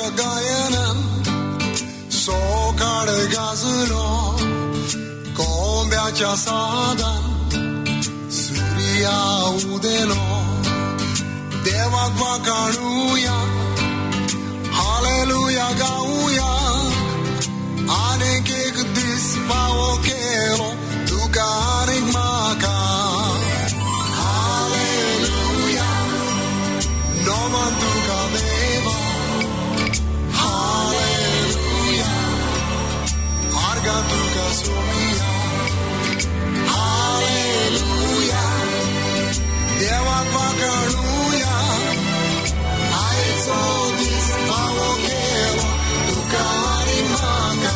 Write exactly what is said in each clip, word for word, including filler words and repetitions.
gayanan sokar gazulo kombyacha sadan surya udelo devak vakanuya hallelujah gauya aneke dis pao kero tukarik maka hallelujah no man tuka deva hallelujah arga tuka sumia hallelujah deva vakanuya I saw this pao kero tukarik maka.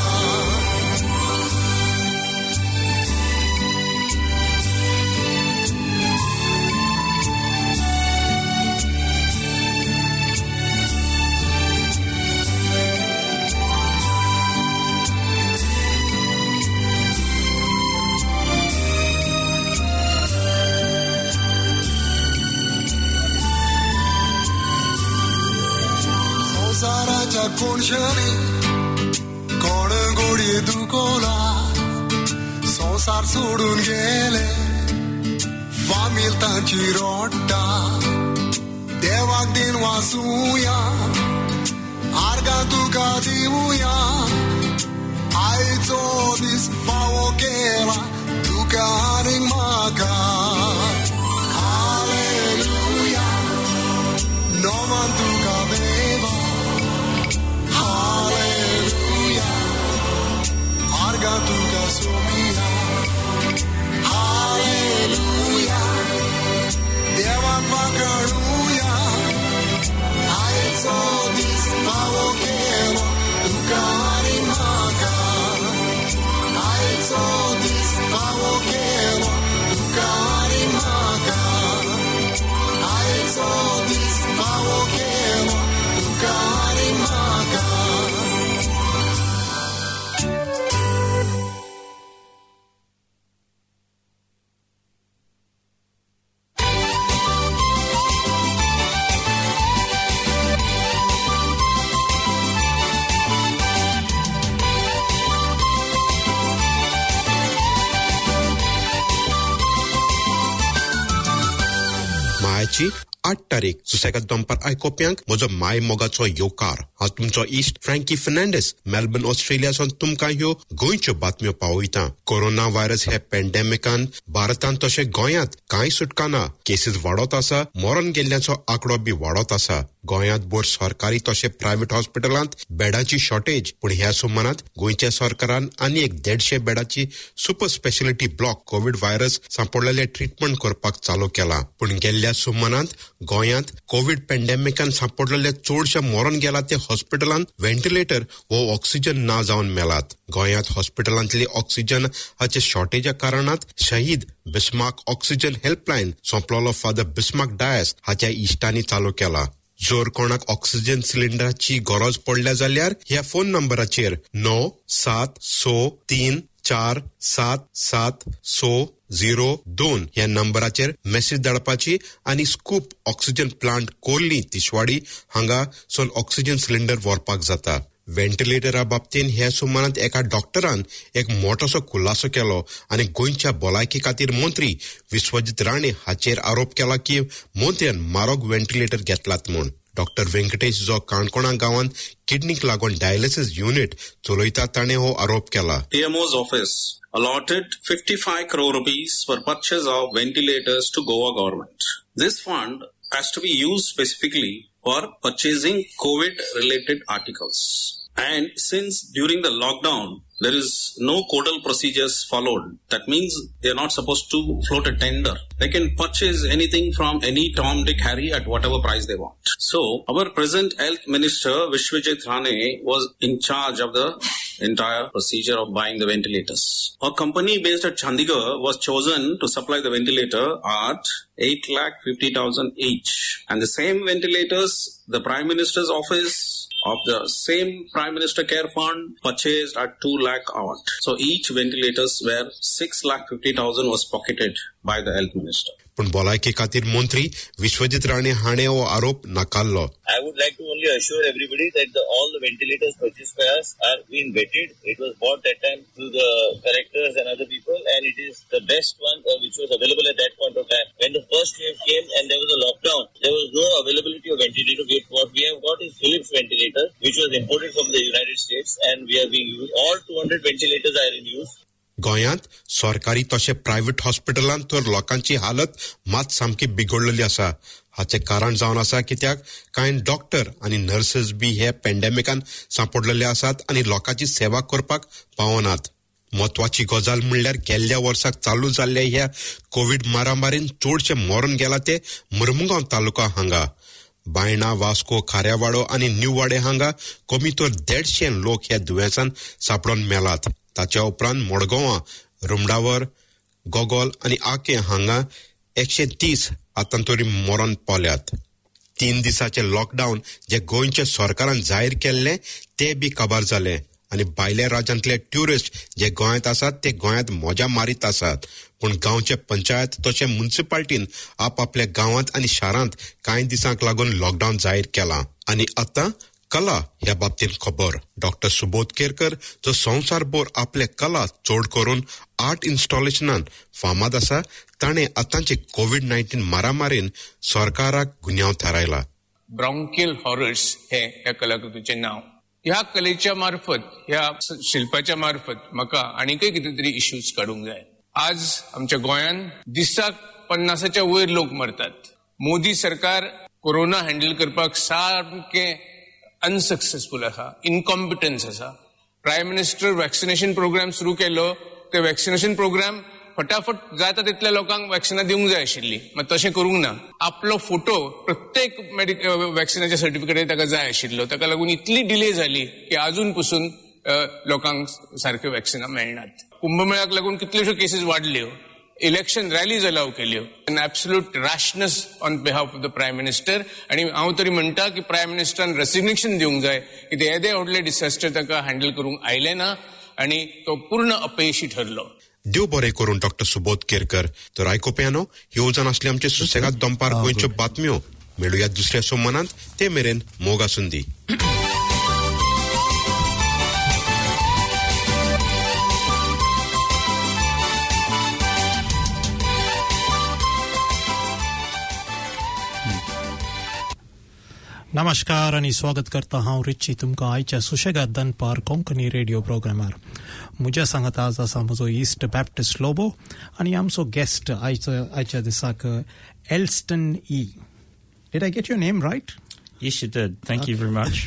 Saracha konshani kon godi dukola sonsar sodun gele famil tanchi rotta devak din wasuya arga tuka divuya I saw this pao kela tuka ring maka hallelujah no man tuka deva hallelujah arga tuka sumia hallelujah deva vakanuya I saw this pao kero tukari maka I saw this pao kero tukari maka I saw this pao kero tukari maka. मायाची आठ तारीख सुसेगाद दंपार आयकोप्यांक म्हजो my मोगाचो येवकार हांव तुमचो इश्ट Frankie Fernandes Melbourne ऑस्ट्रेलियासून तुमकां ह्यो गोंयच्यो बातम्यो पावयता. कोरोना व्हायरस हे पॅन्डेमिकान भारतांत तशें गोंयांत कांय सुटका ना. केसीस वाडत आसा, मरण गेल्ल्यांचो आंकडो बी वाडत आसा. गोंयांत बोर सरकारी तशें प्रायव्हेट हॉस्पिटलांत बेडाची शॉर्टेज, पूण ह्या सुमारांत गोंयच्या सरकारान आनी एक देडशे बेडाची super speciality block Covid virus सांपडलेले ट्रीटमेंट करपाक चालू केला. पूण गेल्ल्या सुमारांत गोंयांत कोविड पॅन्डेमिकान सांपडलेले चडशे मरण गेला ते हॉस्पिटलांत व्हेंटिलेटर वो ऑक्सिजन ना जावन मेलात. गोंयांत हॉस्पिटलांतली ऑक्सिजन हाचे शॉर्टेजा कारणांत शहीद बिस्मार्क ऑक्सिजन हेल्पलायन सोंपलोलो फादर बिस्मार्क डायस हाच्या इश्टांनी चालू केला. जोर कोणाक ऑक्सिजन सिलिंडराची गरज पडल्या जाल्यार ह्या फोन नंबराचेर णव सात स तीन चार सात सात स झिरो दोन ह्या नंबराचेर मेसेज धाडपाची आनी स्कूप ऑक्सिजन प्लांट कोर्ली तिसवाडी हांगा सोन ऑक्सिजन सिलिंडर व्हरपाक जाता. व्हेंटिलेटरा बाबतीन ह्या सुमारांत एका डॉक्टरान एक मोठोसो खुलासो केलो आनी गोंयच्या भलायकी खातीर मंत्री विश्वजीत राणे हाचेर आरोप केला की मंत्र्यान म्हारग व्हेंटिलेटर घेतलात म्हूण. डॉक्टर वेंकटेश जो काणकोणा गांवांत किडनीक लागून डायलिसीस युनिट चलयता ताणें हो आरोप केला. P M O's office allotted fifty-five crore rupees for purchase of ventilators to Goa government. This fund has to be used specifically for purchasing COVID-related articles. And since during the lockdown, there is no codal procedures followed, that means they are not supposed to float a tender. They can purchase anything from any Tom, Dick, Harry at whatever price they want. So, our present health minister, Vishwajit Rane, was in charge of the entire procedure of buying the ventilators. A company based at Chandigarh was chosen to supply the ventilator at eight lakh fifty thousand each. And the same ventilators, the Prime Minister's office of the same Prime Minister Care Fund purchased at two lakh odd. So each ventilators were six lakh fifty thousand was pocketed by the health minister. पण भलायकी खातीर मंत्री विश्वजीत राणे हाणें हो आरोप नाकारलो. I would like to only assure everybody that the, all the ventilators purchased by us are being vetted. It was bought that time through the correctors and other people, and it is the best one uh, which was available at that point of time. When the first wave came and there was a lockdown, there was no availability of ventilator. What we have got is Philips ventilator, which was imported from the United States, and we are being used. All two hundred ventilators are in use. गोंयांत सरकारी तशें private हॉस्पिटलांत तर लोकांची हालत मात सामकी बिगडलेली आसा. हाचे कारण जावन आसा कित्याक कांय डॉक्टर आनी नर्सेस बी हे पॅन्डेमिकान सांपडलेले आसात आनी लोकांची सेवा करपाक पावनात. म्हत्वाची गजाल म्हणल्यार गेल्ल्या वर्साक चालू जाल्ल्या ह्या कोविड मारामारीन चडशे मरून गेला ते मुर्मुगांव तालुका हांगा. बायणा, वास्को, खाऱ्यावाडो आनी न्यूवाडे हांगा कमी तर देडशे लोक ह्या दुयेंसान सांपडून मेलात. ताच्या उपरांत मडगांवां, रुमडावर, गोगोल आनी आके हांगा एकशे तीस आतांतरी मरण पावल्यात. तीन दिसाचे लॉकडावन जे गोंयच्या सरकारान जाहीर केल्ले ते बी काबार जाले आनी भायल्या राज्यांतले ट्युरिस्ट जे गोंयांत आसात ते गोंयांत मोज्या मारीत आसात. पूण गांवचे पंचायत तशें म्युनिसिपालिटीन आपापल्या गांवांत आनी शारांत कांय दिसांक लागून लॉकडावन जाहीर केलां. आनी आतां कला ह्या बाबतीन खबर. डॉक्टर सुबोध केरकर जो संवसारभर आपले कला चड करून आर्ट इन्स्टॉलेशनान फामाद आसा, ताणें आतांचे कोविड नायन्टीन मारामारीन सरकाराक गुन्यांव थारायला. ब्रॉन्कियल हॉरर्स हे ह्या कलाकृतीचे नाव. ह्या कलेच्या मार्फत, ह्या शिल्पाच्या मार्फत म्हाका आनीकय कितें तरी इश्यूज काडूंक जाय. आज आमच्या गोंयांत दिसाक पन्नासाच्या वयर लोक मरतात. मोदी सरकार कोरोना हँडल करपाक सारकें अनसक्सेसफूल आसा, इनकॉम्पिटन्स आसा. प्रायम मिनिस्टर वॅक्सिनेशन प्रोग्राम सुरू केलो, ते वॅक्सिनेशन प्रोग्राम फटाफट जाता तितल्या लोकांक वॅक्सिनां दिवंक जाय आशिल्ली, मात तशें करूंक ना. आपलो फोटो प्रत्येक मेडिकल वॅक्सिनाच्या सर्टिफिकेटार ताका जाय आशिल्लो, ताका लागून इतली डिले जाली की अजून पसून लोकांक सारक्यो वॅक्सिनां मेळनात. कुंभमेळ्याक लागून कितल्योश्यो केसीस वाडल्यो, इलेक्शन रॅलीज अलाव केल्यो. An absolute rashness on behalf of the prime minister. आणि हांव तरी म्हणटा की प्रायम मिनिस्टरान रेसिग्नेशन दिवंक जाय, कित्याक येदे व्हडले डिसास्टर ताका हँडल करूंक आयले ना आनी तो पूर्ण अपयशी ठरलो. देव बरें करून डॉक्टर सुबोध केरकर. तर आयकोप्यानो, ह्यो जावन आसले आमचे सुसेगाद दनपार गोंयच्यो बातम्यो. मेळुया दुसऱ्या सोमानांत. ते मेरेन मोग आसूं दी. नमस्कार आणि स्वागत करता हांव रिची तुमकां आयच्या सुशेगाद दनपार कोंकणी रेडिओ प्रोग्रामार. म्हज्या सांगात आज आसा म्हजो इस्ट बॅप्टिस्ट लोबो आनी आमचो गेस्ट आयच्या दिसाक Elston E. Did I get your name right? Yes, you did. Thank okay. you very much.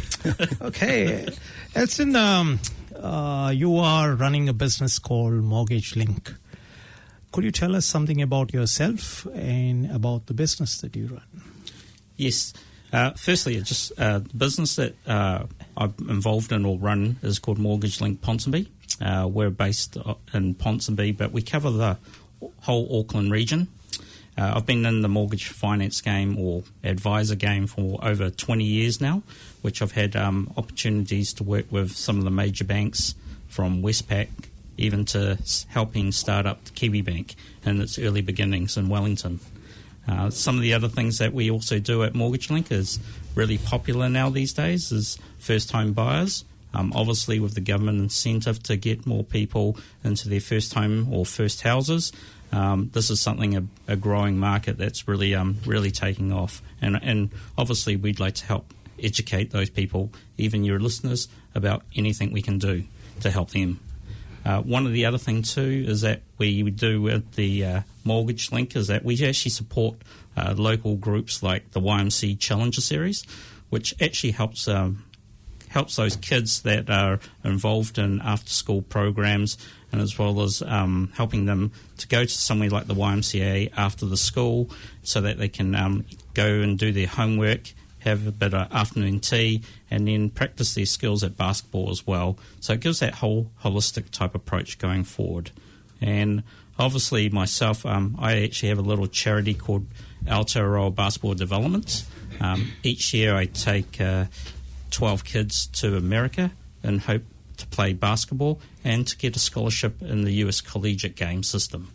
Okay. Elston, um, uh, you are running a business called Mortgage Link. Could you tell us something about yourself and about the business that you run? Yes. Uh, firstly, just uh, the business that uh, I'm involved in or run is called Mortgage Link Ponsonby. Uh, we're based in Ponsonby, but we cover the whole Auckland region. Uh, I've been in the mortgage finance game or advisor game for over twenty years now, which I've had um, opportunities to work with some of the major banks from Westpac, even to helping start up Kiwi Bank in its early beginnings in Wellington. Uh, some of the other things that we also do at Mortgage Link is really popular now these days is first-home buyers. Um, obviously, with the government incentive to get more people into their first home or first houses, um, this is something a, a growing market that's really um, really taking off. And, and obviously, we'd like to help educate those people, even your listeners, about anything we can do to help them. Uh, one of the other things, too, is that we do with the uh, Mortgage Link is that we actually support uh, local groups like the Y M C A Challenger Series, which actually helps um, helps those kids that are involved in after-school programs, and as well as um, helping them to go to somewhere like the Y M C A after the school so that they can um, go and do their homework, have a bit of afternoon tea, and then practice their skills at basketball as well. So it gives that whole holistic type approach going forward. And obviously myself, um, I actually have a little charity called Aotearoa Basketball Development. Um, each year I take uh, twelve kids to America and hope to play basketball and to get a scholarship in the U S collegiate game system.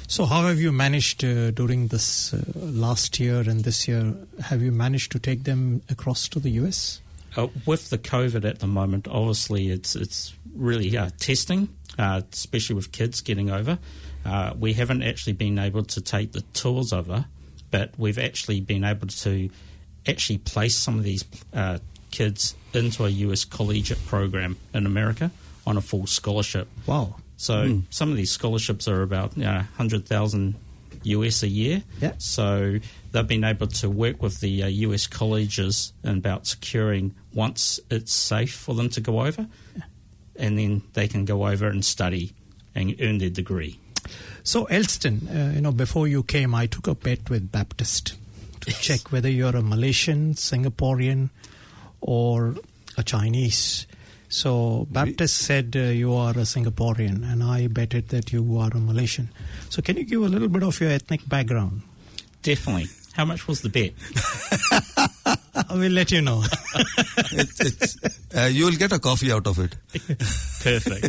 So how have you managed uh, during this uh, last year and this year? Have you managed to take them across to the U S? Uh, with the COVID at the moment, obviously it's it's really uh, testing, uh, especially with kids getting over. Uh, we haven't actually been able to take the tours over, but we've actually been able to actually place some of these uh, kids into a U S collegiate program in America on a full scholarship. Wow. So Mm. some of these scholarships are about you know, one hundred thousand U S a year. Yeah. So they've been able to work with the uh, U S colleges about securing once it's safe for them to go over, and then they can go over and study and earn their degree. So Elston, uh, you know, before you came, I took a bet with Baptist to Yes. check whether you're a Malaysian, Singaporean, or a Chinese. So Baptist said uh, you are a Singaporean, and I betted that you are a Malaysian. So can you give a little bit of your ethnic background? Definitely. How much was the bet? I will let you know. it, it's, uh, you will get a coffee out of it. Perfect.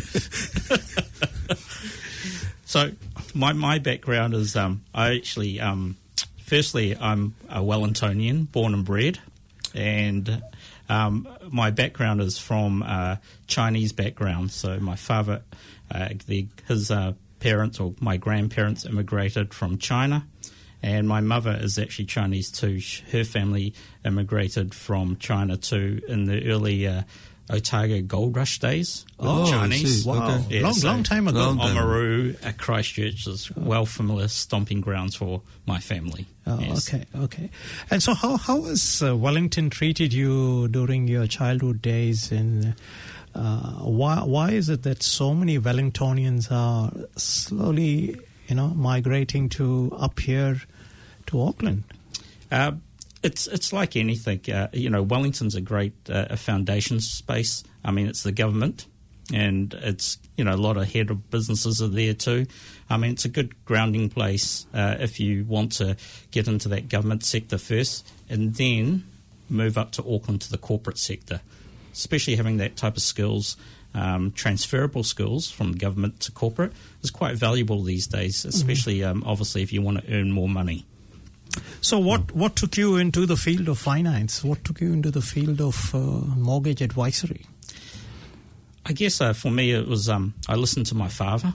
So my my background is um, I actually um, firstly I'm a Wellingtonian, born and bred, and um, my background is from uh, Chinese background. So my father, uh, the, his uh, parents or my grandparents immigrated from China, and my mother is actually Chinese too. Her family immigrated from China too in the early uh, Otago Gold Rush days. With Oh, I Chinese. see. Wow. Okay. Yeah, long, so long time ago. long time. Oamaru at Christchurch is well familiar stomping grounds for my family. Oh, Yes. okay, okay. And so how, how has uh, Wellington treated you during your childhood days? And uh, why, why is it that so many Wellingtonians are slowly, you know, migrating to up here to Auckland? Uh, it's it's like anything. Uh, you know, Wellington's a great uh, a foundation space. I mean, it's the government, and it's, you know, a lot of head of businesses are there too. I mean, it's a good grounding place uh, if you want to get into that government sector first, and then move up to Auckland to the corporate sector. Especially having that type of skills, um, transferable skills from government to corporate, is quite valuable these days. Especially, um, obviously, if you want to earn more money. So what, what took you into the field of finance? What took you into the field of uh, mortgage advisory? I guess uh, for me it was um, I listened to my father.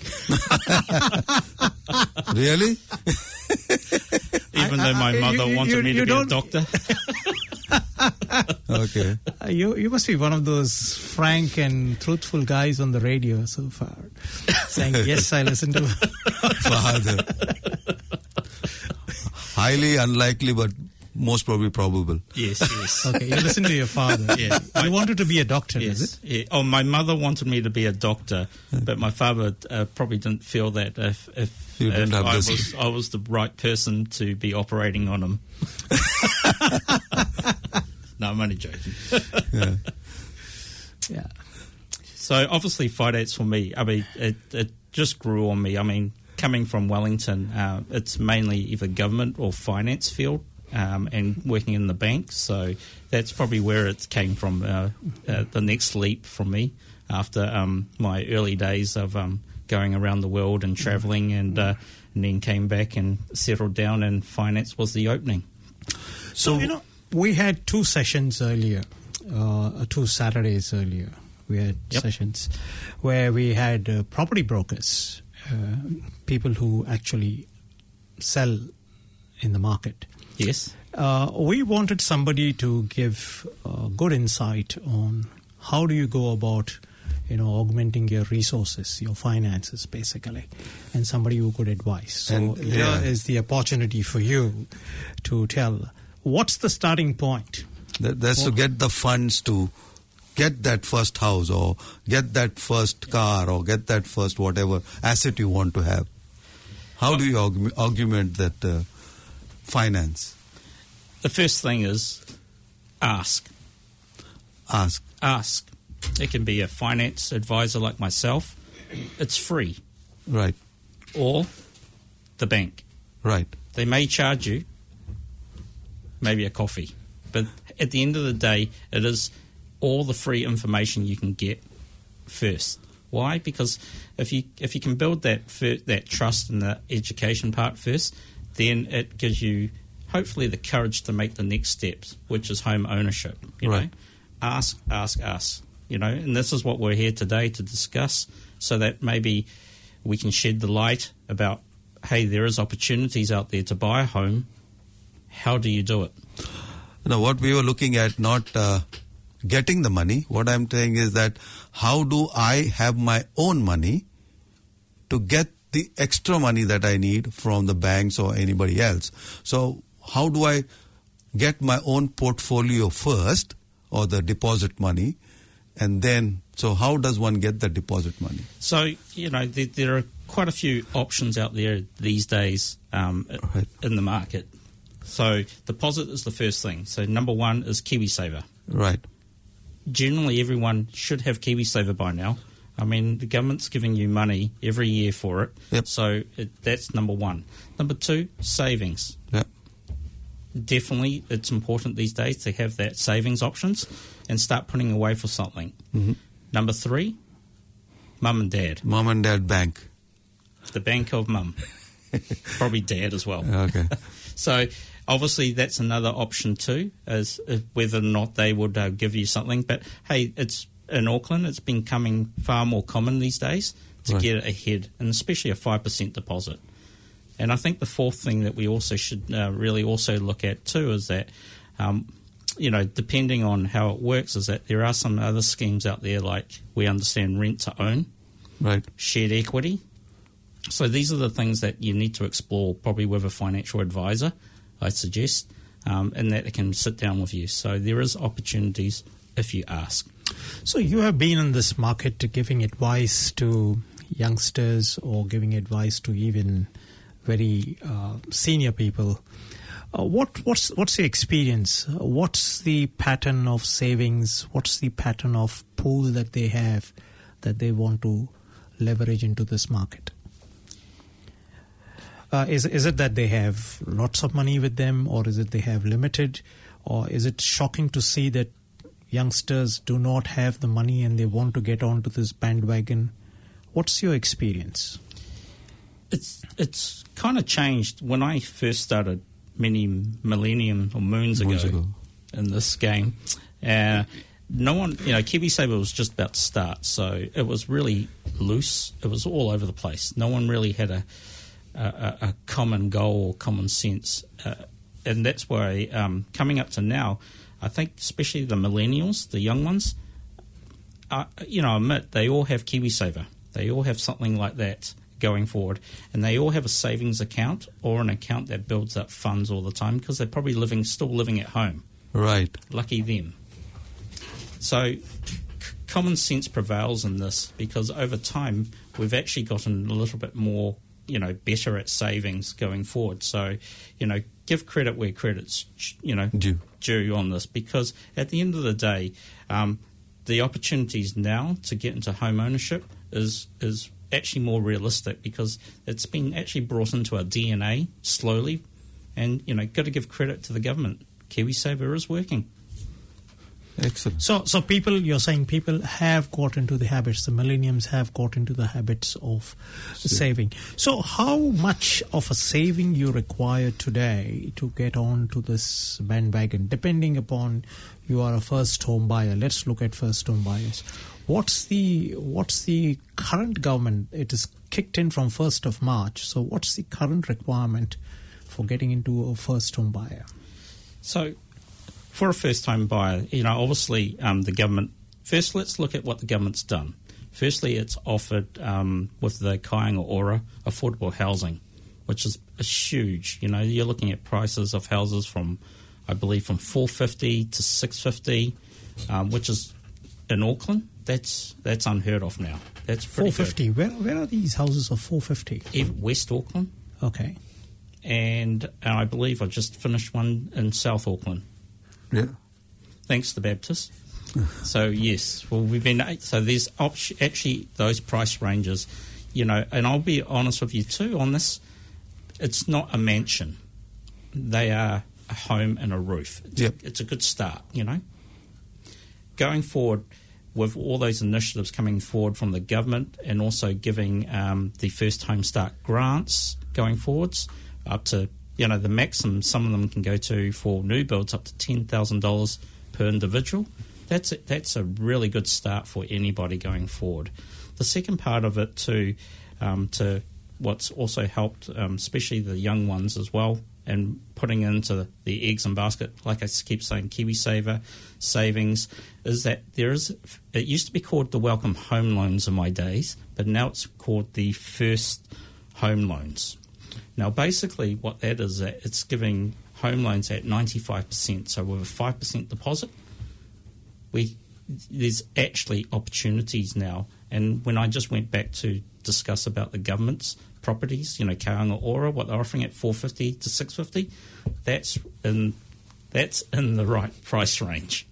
Really? Even I- though my I- mother you- you- wanted me you to be a don't- doctor. Okay. Uh, you you must be one of those frank and truthful guys on the radio so far, saying, yes, I listen to... Father. Highly unlikely, but most probably probable. Yes, yes. Okay, you listen to your father. Yeah. You wanted to be a doctor, Yes. is it? Yeah. Oh, my mother wanted me to be a doctor, but my father uh, probably didn't feel that if if, You didn't if have I this- was I was the right person to be operating on him. No, I'm only joking. Yeah. Yeah. So obviously finance for me, I mean, it, it just grew on me. I mean, coming from Wellington, uh, it's mainly either government or finance field, um, and working in the bank. So that's probably where it came from, uh, uh, the next leap from me after um, my early days of um, going around the world and travelling, and, uh, and then came back and settled down, and finance was the opening. So, you know, we had two sessions earlier, uh, two Saturdays earlier. We had Yep. sessions where we had uh, property brokers, uh, people who actually sell in the market. Yes. Uh, we wanted somebody to give uh, good insight on how do you go about, you know, augmenting your resources, your finances, basically, and somebody who could advise. So And, here yeah. is the opportunity for you to tell what's the starting point. That, that's to get the funds to get that first house, or get that first car, or get that first whatever asset you want to have. How do you aug- augment that uh, finance? The first thing is ask. Ask. Ask. It can be a finance advisor like myself. It's free. Right. Or the bank. Right. They may charge you maybe a coffee. But at the end of the day, it is all the free information you can get first. Why? Because if you if you can build that fir- that trust in the education part first, then it gives you hopefully the courage to make the next steps, which is home ownership. You Right. know, ask, ask, ask. You know, and this is what we're here today to discuss, so that maybe we can shed the light about, hey, there is opportunities out there to buy a home. How do you do it? Now, what we were looking at, not uh, getting the money. What I'm saying is that how do I have my own money to get the extra money that I need from the banks or anybody else? So how do I get my own portfolio first, or the deposit money, and then, so how does one get the deposit money? So, you know, there, there are quite a few options out there these days um, Right. in the market. So deposit is the first thing. So number one is KiwiSaver. Right. Generally, everyone should have KiwiSaver by now. I mean, the government's giving you money every year for it. Yep. So it, that's number one. Number two, savings. Yeah. Definitely, it's important these days to have that savings options and start putting away for something. Mm-hmm. Number three, mum and dad. Mom and dad bank. The bank of mum. Probably dad as well. Okay. So obviously that's another option too, as uh, whether or not they would uh, give you something. But hey, it's in Auckland, it's becoming far more common these days to Right. get ahead, and especially a five percent deposit. And I think the fourth thing that we also should uh, really also look at too is that, um, you know, depending on how it works, is that there are some other schemes out there, like we understand rent to own, Right. shared equity. So these are the things that you need to explore, probably with a financial advisor, I suggest, um, and that they can sit down with you. So there is opportunities if you ask. So you have been in this market to giving advice to youngsters or giving advice to even very uh, senior people. Uh, what what's what's the experience? Uh, what's the pattern of savings? What's the pattern of pool that they have that they want to leverage into this market? Uh, is is it that they have lots of money with them, or is it they have limited, or is it shocking to see that youngsters do not have the money and they want to get onto this bandwagon? What's your experience? It's it's kind of changed. When I first started many millennium or moons ago, Moons ago. in this game, uh, no one, you know, KiwiSaver was just about to start, so it was really loose. It was all over the place. No one really had a a, a common goal or common sense, uh, and that's why um, coming up to now, I think especially the millennials, the young ones, uh, you know, I admit they all have KiwiSaver. They all have something like that going forward, and they all have a savings account or an account that builds up funds all the time because they're probably living, still living at home. Right. Lucky them. So c- common sense prevails in this because over time we've actually gotten a little bit more, you know, better at savings going forward. So, you know, give credit where credit's, you know, Due. due on this, because at the end of the day, um, the opportunities now to get into home ownership is is actually more realistic because it's been actually brought into our D N A slowly, and you know, got to give credit to the government. KiwiSaver is working. Excellent. So, so people, you're saying people have got into the habits, the millenniums have got into the habits of saving. So how much of a saving you require today to get on to this bandwagon, depending upon you are a first home buyer? Let's look at first home buyers. What's the what's the current government? It is kicked in from first of March. So what's the current requirement for getting into a first home buyer? So for a first-time buyer, you know, obviously um, the government, first let's look at what the government's done. Firstly, it's offered um, with the Kāinga Ora affordable housing, which is, is huge. You know, you're looking at prices of houses from, I believe, from four fifty to six fifty, um, which is in Auckland. That's that's unheard of now. That's pretty four fifty. Where where are these houses of four fifty? good. West Auckland, Okay. and, and I believe I just finished one in South Auckland. Yeah. Thanks to the Baptist. So yes, well we've been so there's op- actually those price ranges, you know, and I'll be honest with you too on this. It's not a mansion; they are a home and a roof. It's, Yep. it's a good start, you know. Going forward, with all those initiatives coming forward from the government and also giving um, the first home start grants going forwards up to, you know, the maximum some of them can go to for new builds up to ten thousand dollars per individual. That's a, that's a really good start for anybody going forward. The second part of it too, um, to what's also helped, um, especially the young ones as well, and putting into the eggs and basket, like I keep saying, KiwiSaver, savings, is that there is, it used to be called the Welcome Home Loans in my days, but now it's called the First Home Loans. Now, basically what that is, that it's giving home loans at ninety-five percent, so with a five percent deposit, we there's actually opportunities now. And when I just went back to discuss about the government's properties, you know, Kaanga Ora, what they're offering at four fifty to six fifty, that's in that's in the right price range.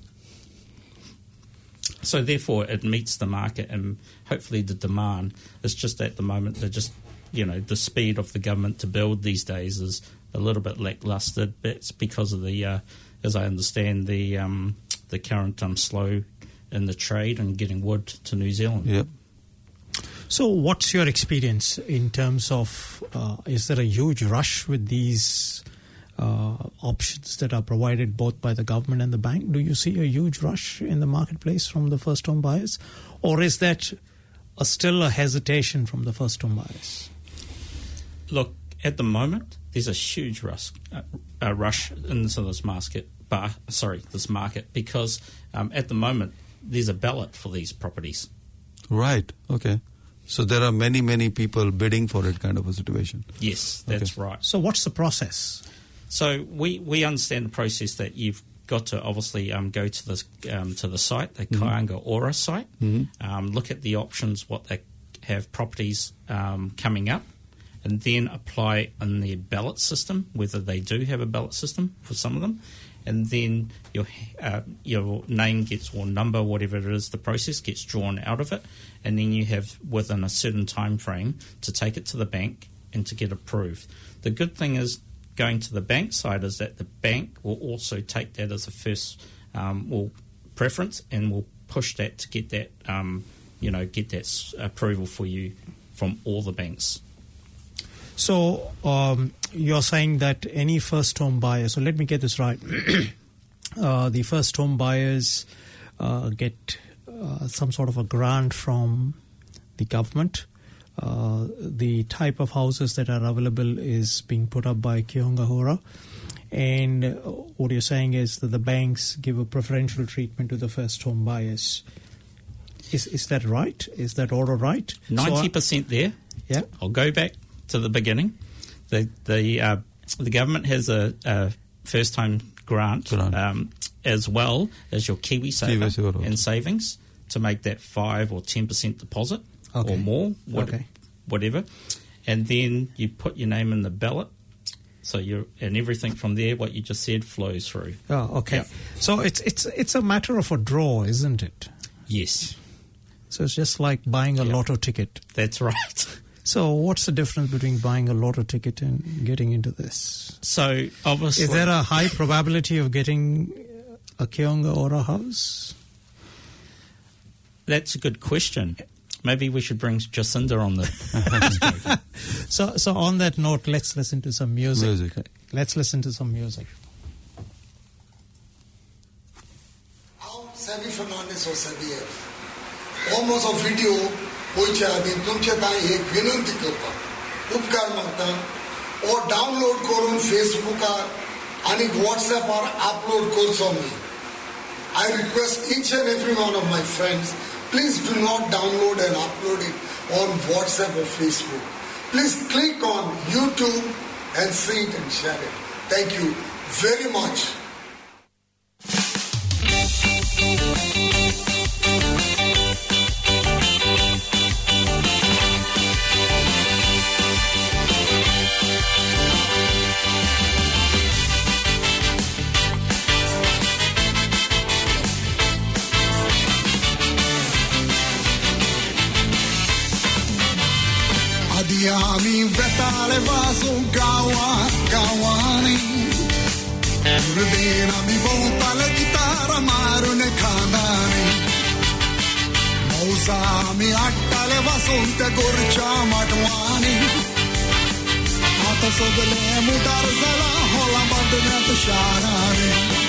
So therefore, it meets the market, and hopefully the demand. It's just at the moment they're just, you know, the speed of the government to build these days is a little bit lackluster. It's because of the, uh, as I understand, the um, the current um, slow in the trade and getting wood to New Zealand. Yep. So what's your experience in terms of, uh, is there a huge rush with these uh, options that are provided both by the government and the bank? Do you see a huge rush in the marketplace from the first home buyers? Or is that a, still a hesitation from the first home buyers? Look, at the moment, there's a huge rush, uh, a rush into this market, bar, sorry, this market, because um, at the moment, there's a ballot for these properties. Right, okay. So there are many, many people bidding for it, kind of a situation. Yes, that's okay. right. So what's the process? So we, we understand the process that you've got to obviously um, go to this um, to the site, the mm-hmm. Kaanga Ora site, mm-hmm. um, look at the options, what they have properties um, coming up, and then apply in their ballot system, whether they do have a ballot system for some of them, and then your uh, your name gets, or number, whatever it is, the process gets drawn out of it, and then you have within a certain time frame to take it to the bank and to get approved. The good thing is going to the bank side is that the bank will also take that as a first um, will preference and will push that to get that um, you know get that approval for you from all the banks. So um, you're saying that any first home buyer, so let me get this right, uh, the first home buyers uh, get uh, some sort of a grant from the government. Uh, the type of houses that are available is being put up by Kaanga Ora. And what you're saying is that the banks give a preferential treatment to the first home buyers. Is is that right? Is that order right? ninety percent there. Yeah. I'll go back to the beginning. The the uh, the government has a, a first time grant, grant. Um, as well as your KiwiSaver Kiwi and savings to make that five or ten percent deposit okay. or more, what, okay. whatever, and then you put your name in the ballot. So you and everything from there, what you just said, flows through. Oh, okay. Yeah. So it's it's it's a matter of a draw, isn't it? Yes. So it's just like buying a yep. lotto ticket. That's right. So what's the difference between buying a lotto ticket and getting into this? So obviously, is there a high probability of getting a Kaanga Ora house? That's a good question. Maybe we should bring Jacinda on the. so, so on that note, let's listen to some music. Music. Let's listen to some music. How Sammy Fernandez or Sammy almost a video. होयच्या आधी तुमचे ताई एक विनंती करता उपकार मागता ओ download करून फेसबुकार आणि व्हॉट्सएपार अपलोड करचो मी I request each and every one of my friends, please do not download and upload it on WhatsApp or Facebook. Please click on YouTube and see it and share it. Thank you very much. Adiami vetale vaso gawa gawani Rudena mi volta la chitarra marune kandani पावसामी आट्टाले वासून त्या गोरच्या माटवानी आता सगळे मुटार जाला होला बांधण्यात शाराने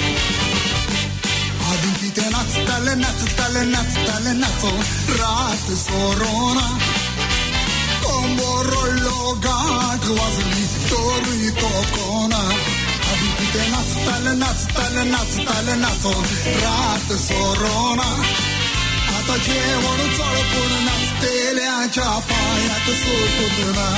आधी किती नाचताले नाचताले नाचताले नाचो रात सोरोना combo रोडलो गाठ वाजली तोरी तो कोना आधी किती नाचताले नाचताले नाचताले नाचो रात सोरोना आता जेवण चळपून नाचतेल्याच्या पायात सोटून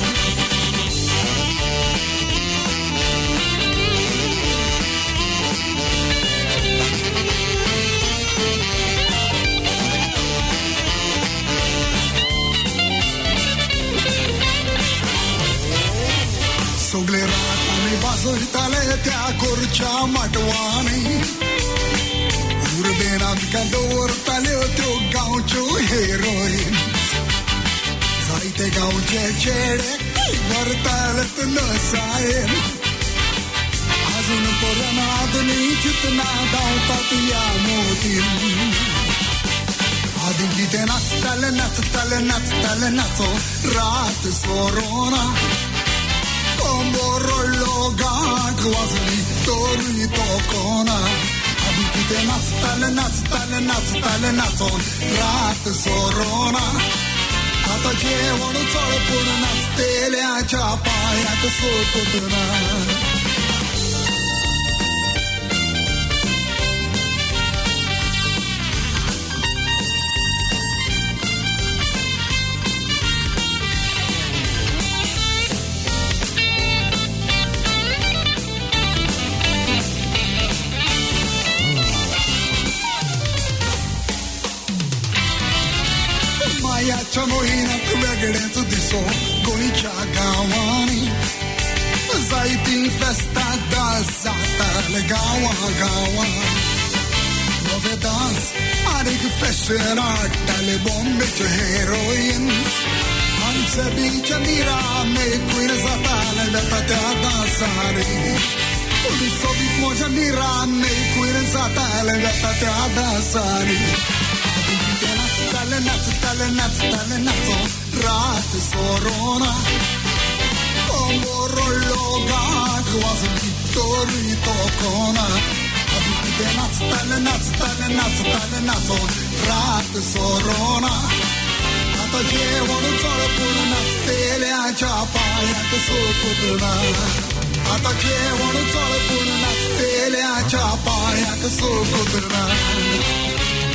सगळे रात आम्ही वाजयताले त्या गोरच्या माटवानी उर्बेन आमकां दवरताल्यो त्यो गांवच्यो हिरोईन जायते गांवचे चेडे व्हरतालेत नसायेन अजून पर्यंत आदनी चितना धांवतात ह्या मोदीन आदी कितें नाचताले नाचताले नाचताले नाचो रात सोरोना कोंबो रोडलो गाठ वाजली तोरी तो कोना आदी कितें नाचताले नाचताले नाचताले नाचोन रात सोरोना आता जेवण चळपून नाचतेल्याच्या पायात सोटून मायाच्या मोहिन्यात वेगळेच दिसो गोंयच्या गांवांनी जायतीं फेस्तां दास जाताले गांवा गांवां नवे दास आनीक फॅशन हाडटाले बॉम्बेचे हिरोईन्स आमचे बीचे मिरा मेकून जाताले वेता त्या दासांनी सोबीत म्हज्या मिरा मेकून जाताले वेता त्या दासांनी नाचताले नाचताले नाचताले नाचो रात सोरोना कोंबो रोडलो गाठ वाजली तोरी तो कोना आदी कितें नाचताले नाचताले नाचताले नाचो रात सोरोना आता जेवण चळपून नाचतेल्याच्या पायात सोटून आता जेवण चळपून नाचतेल्याच्या पायात सोटून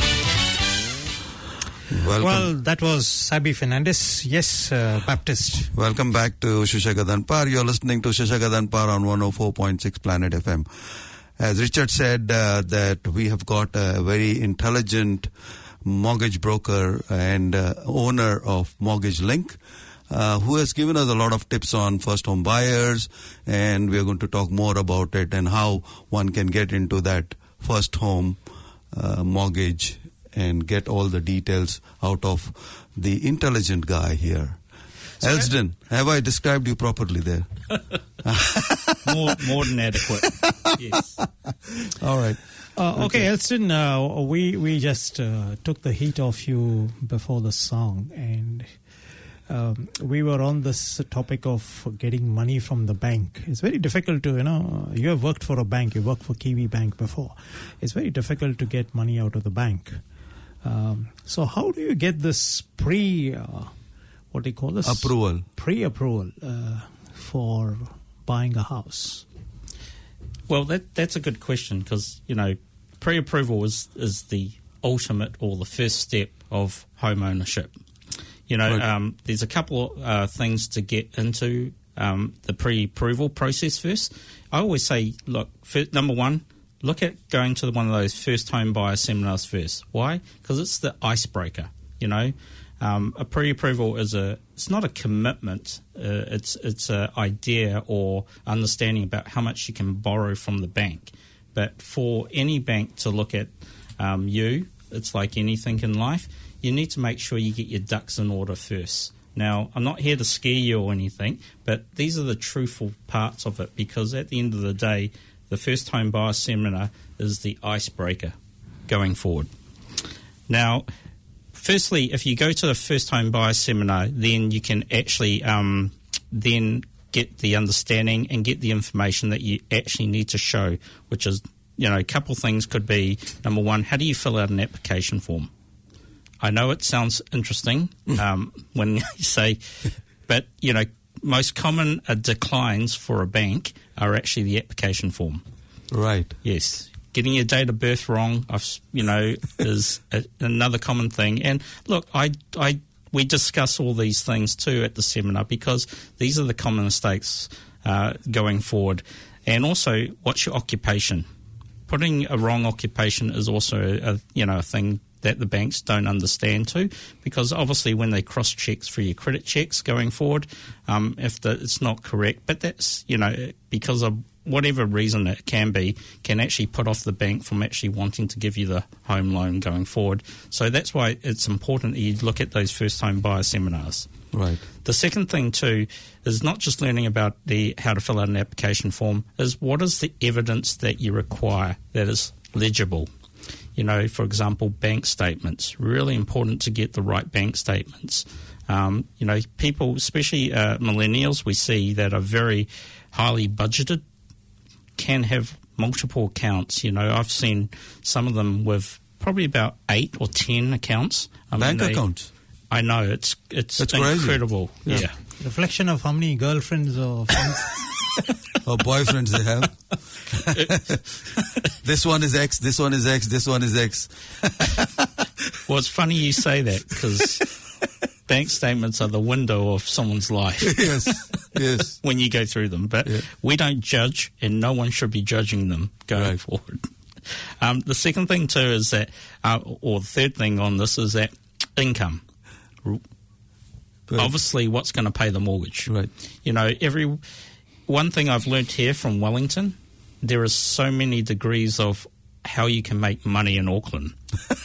Welcome. Well, that was Sabi Fernandez. Yes, uh, Baptist. Welcome back to Shishagadanpar. You're listening to Shishagadanpar on one oh four point six Planet F M. As Richard said, uh, that we have got a very intelligent mortgage broker and uh, owner of Mortgage Link, uh, who has given us a lot of tips on first home buyers, and we're going to talk more about it and how one can get into that first home uh, mortgage and get all the details out of the intelligent guy here. So Elsden, have I described you properly there? more, more than adequate. Yes. All right. Uh, okay, okay, Elsden, uh, we we just uh, took the heat off you before the song, and um, we were on this topic of getting money from the bank. It's very difficult to, you know, you have worked for a bank, you worked for Kiwi Bank before. It's very difficult to get money out of the bank. Um, so how do you get this pre, uh, what do you call this? Approval. Pre-approval uh, for buying a house? Well, that that's a good question because, you know, pre-approval is, is the ultimate or the first step of home ownership. You know, right. um, there's a couple of uh, things to get into um, the pre-approval process first. I always say, look, first, number one, look at going to one of those first home buyer seminars first. Why? Because it's the icebreaker, you know. Um, a pre-approval is a, it's not a commitment. Uh, it's it's an idea or understanding about how much you can borrow from the bank. But for any bank to look at um, you, it's like anything in life, you need to make sure you get your ducks in order first. Now, I'm not here to scare you or anything, but these are the truthful parts of it because at the end of the day, the first home buyer seminar is the icebreaker going forward. Now, firstly, if you go to the first home buyer seminar, then you can actually um, then get the understanding and get the information that you actually need to show, which is, you know, a couple things could be, number one, how do you fill out an application form? I know it sounds interesting um, when you say, but, you know, most common uh, declines for a bank are actually the application form. Right. Yes. Getting your date of birth wrong, I've, you know, is a, another common thing. And look, I, I, we discuss all these things too at the seminar because these are the common mistakes uh, going forward. And also, what's your occupation? Putting a wrong occupation is also a, you know, a thing that the banks don't understand too, because obviously when they cross checks for your credit checks going forward, um, if the, it's not correct, but that's, you know, because of whatever reason it can be, can actually put off the bank from actually wanting to give you the home loan going forward. So that's why it's important that you look at those first home buyer seminars. Right. The second thing too is not just learning about the how to fill out an application form, is what is the evidence that you require that is legible. You know, for example, bank statements. Really important to get the right bank statements. Um, you know, people, especially uh, millennials, we see that are very highly budgeted, can have multiple accounts. You know, I've seen some of them with probably about eight or ten accounts. I Bank mean, they, accounts? I know, it's it's That's incredible. Yeah. Yeah. Reflection of how many girlfriends or friends. Or boyfriends they have. This one is X, this one is X, this one is X. Well, it's funny you say that because bank statements are the window of someone's life. Yes, yes. When you go through them. But Yeah. we don't judge, and no one should be judging them going Right. forward. Um, the second thing, too, is that, uh, or the third thing on this is that income. Right. Obviously, what's going to pay the mortgage? Right. You know, every one thing I've learnt here from Wellington, there are so many degrees of how you can make money in Auckland.